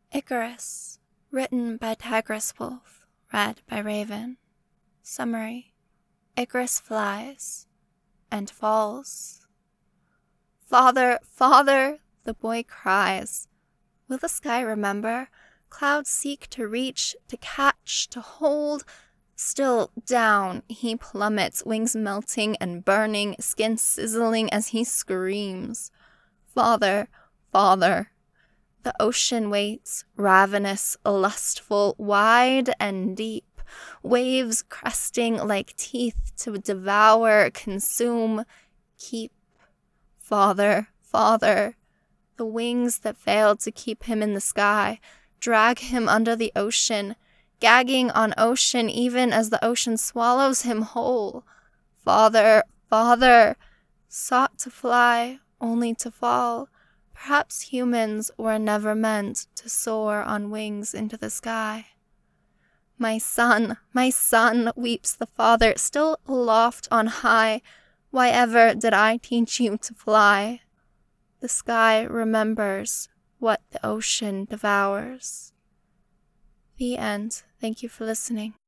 Icarus, written by Tigress Wolf, read by Raven. Summary: Icarus flies and falls. "Father, father," the boy cries. Will the sky remember? Clouds seek to reach, to catch, to hold. Still down he plummets, wings melting and burning, skin sizzling as he screams. "Father, father." The ocean waits, ravenous, lustful, wide and deep, waves cresting like teeth to devour, consume, keep. Father, father. The wings that failed to keep him in the sky drag him under the ocean, gagging on ocean even as the ocean swallows him whole. Father, father. Sought to fly, only to fall. Perhaps humans were never meant to soar on wings into the sky. My son, weeps the father, still aloft on high. Why ever did I teach you to fly? The sky remembers what the ocean devours. The end. Thank you for listening.